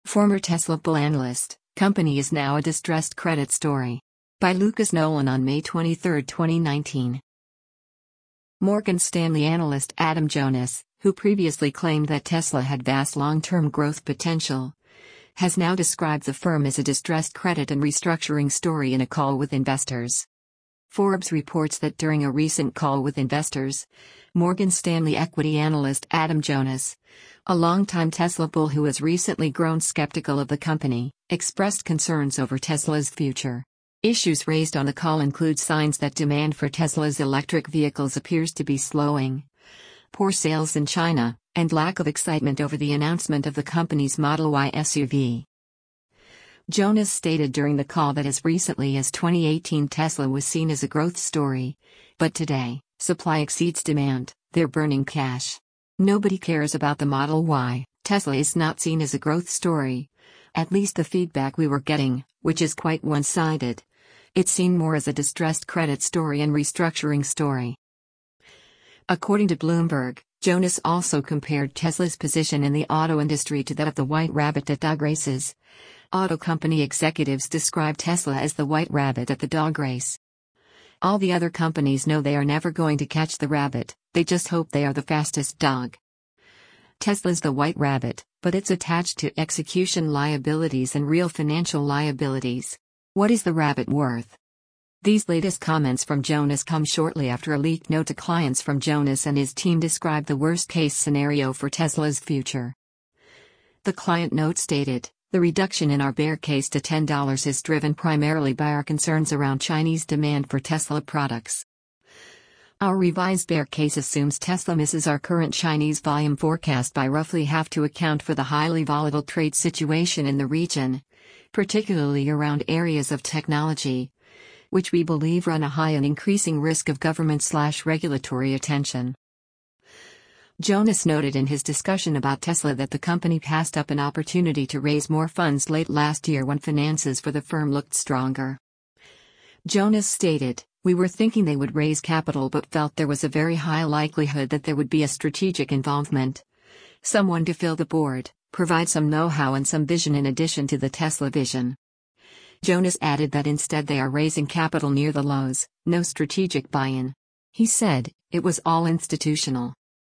Former Tesla bull analyst, company is now a distressed credit story. By Lucas Nolan on May 23, 2019. Morgan Stanley analyst Adam Jonas, who previously claimed that Tesla had vast long-term growth potential, has now described the firm as a distressed credit and restructuring story in a call with investors. Forbes reports that during a recent call with investors, Morgan Stanley equity analyst Adam Jonas, a longtime Tesla bull who has recently grown skeptical of the company, expressed concerns over Tesla's future. Issues raised on the call include signs that demand for Tesla's electric vehicles appears to be slowing, poor sales in China, and lack of excitement over the announcement of the company's Model Y SUV. Jonas stated during the call that as recently as 2018 Tesla was seen as a growth story, but today, supply exceeds demand, they're burning cash. Nobody cares about the Model Y, Tesla is not seen as a growth story. At least the feedback we were getting, which is quite one-sided. It's seen more as a distressed credit story and restructuring story. According to Bloomberg, Jonas also compared Tesla's position in the auto industry to that of the White Rabbit at dog races. Auto company executives describe Tesla as the White Rabbit at the dog race. All the other companies know they are never going to catch the rabbit, they just hope they are the fastest dog. Tesla's the White Rabbit, but it's attached to execution liabilities and real financial liabilities. What is the rabbit worth? These latest comments from Jonas come shortly after a leaked note to clients from Jonas and his team described the worst-case scenario for Tesla's future. The client note stated, "The reduction in our bear case to $10 is driven primarily by our concerns around Chinese demand for Tesla products. Our revised bear case assumes Tesla misses our current Chinese volume forecast by roughly half to account for the highly volatile trade situation in the region, particularly around areas of technology, which we believe run a high and increasing risk of government/regulatory attention." Jonas noted in his discussion about Tesla that the company passed up an opportunity to raise more funds late last year when finances for the firm looked stronger. Jonas stated, "We were thinking they would raise capital but felt there was a very high likelihood that there would be a strategic involvement. Someone to fill the board, provide some know-how and some vision in addition to the Tesla vision." Jonas added that instead they are raising capital near the lows, no strategic buy-in. He said, "It was all institutional.